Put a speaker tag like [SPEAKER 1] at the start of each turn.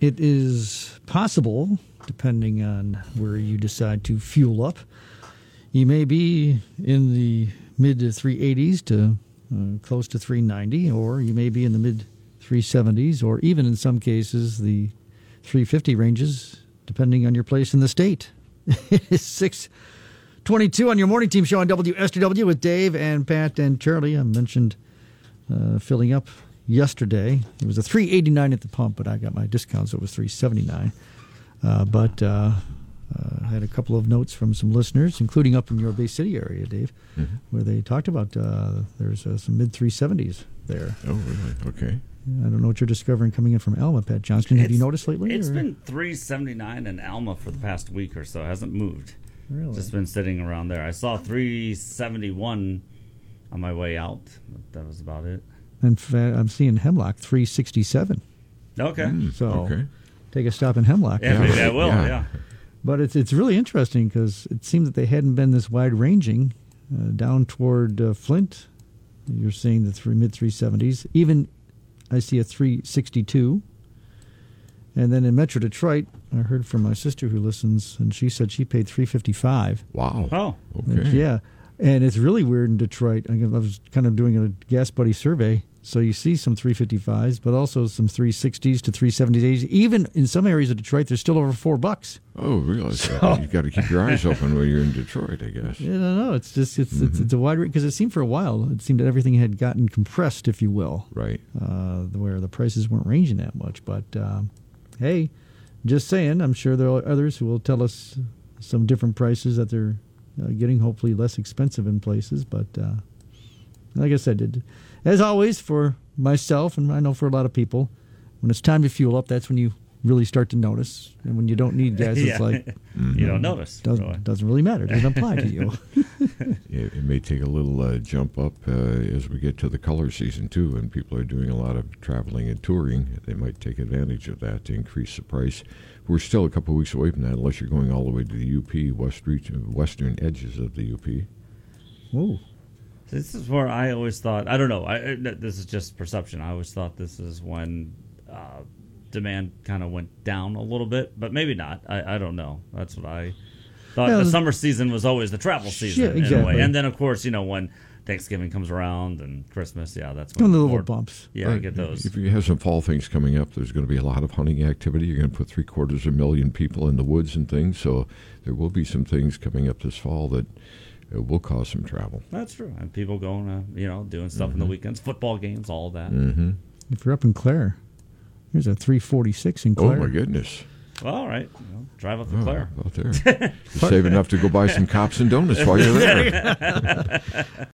[SPEAKER 1] it is possible, depending on where you decide to fuel up, you may be in the mid 380s to close to 390, or you may be in the mid 370s, or even in some cases the 350 ranges, depending on your place in the state. It is 6:22 on your morning team show on WSTW with Dave and Pat and Charlie. I mentioned filling up yesterday. It was a 389 at the pump, but I got my discount, so it was 379. But I had a couple of notes from some listeners, including up in your Bay City area, Dave, where they talked about there's some mid 370s there.
[SPEAKER 2] Oh, really? Okay.
[SPEAKER 1] I don't know what you're discovering coming in from Alma, Pat Johnston. Have you noticed lately?
[SPEAKER 3] It's been 379 in Alma for the past week or so. It hasn't moved.
[SPEAKER 1] Really?
[SPEAKER 3] Just been sitting around there. I saw 371 on my way out. But that was about it.
[SPEAKER 1] In fact, I'm seeing Hemlock 367.
[SPEAKER 3] Okay.
[SPEAKER 1] So take a stop in Hemlock.
[SPEAKER 3] Yeah, maybe I will, yeah.
[SPEAKER 1] But it's really interesting because it seemed that they hadn't been this wide-ranging down toward Flint. You're seeing the mid 370s. Even I see a 362. And then in Metro Detroit, I heard from my sister who listens, and she said she paid $355.
[SPEAKER 2] Wow.
[SPEAKER 3] Oh.
[SPEAKER 2] Okay.
[SPEAKER 1] Yeah. And it's really weird in Detroit. I was kind of doing a Gas Buddy survey. So you see some 355s, but also some 360s to 370s. Even in some areas of Detroit, they're still over $4.
[SPEAKER 2] Oh, really? So you've got to keep your eyes open when you're in Detroit, I guess.
[SPEAKER 1] Yeah, no. It's just it's a wide range because it seemed for a while it seemed that everything had gotten compressed, if you will,
[SPEAKER 2] Right.
[SPEAKER 1] Where the prices weren't ranging that much. But hey, just saying, I'm sure there are others who will tell us some different prices that they're getting, hopefully less expensive in places. But like I said, as always, for myself, and I know for a lot of people, when it's time to fuel up, that's when you really start to notice. And when you don't need gas, it's like...
[SPEAKER 3] You don't notice.
[SPEAKER 1] Doesn't really matter. It doesn't apply to you.
[SPEAKER 2] It may take a little jump up as we get to the color season, too, and people are doing a lot of traveling and touring. They might take advantage of that to increase the price. We're still a couple of weeks away from that, unless you're going all the way to the UP, western edges of the UP.
[SPEAKER 1] Whoa.
[SPEAKER 3] This is where I always thought, I don't know, this is just perception. I always thought this is when demand kind of went down a little bit, but maybe not. I don't know. That's what I thought. The summer season was always the travel season in a way. And then, of course, when Thanksgiving comes around and Christmas, that's when
[SPEAKER 1] the little bumps.
[SPEAKER 3] Yeah,
[SPEAKER 2] right.
[SPEAKER 3] I get those.
[SPEAKER 2] If you have some fall things coming up, there's going to be a lot of hunting activity. You're going to put 750,000 people in the woods and things, so there will be some things coming up this fall that it will cause some travel.
[SPEAKER 3] That's true. And people going, doing stuff in the weekends, football games, all of that.
[SPEAKER 2] Mm-hmm.
[SPEAKER 1] If you're up in Clare, there's a 346 in Clare.
[SPEAKER 2] Oh, my goodness.
[SPEAKER 3] Well, all right. Drive up to Clare.
[SPEAKER 2] Out there. Save enough to go buy some cops and donuts while you're there.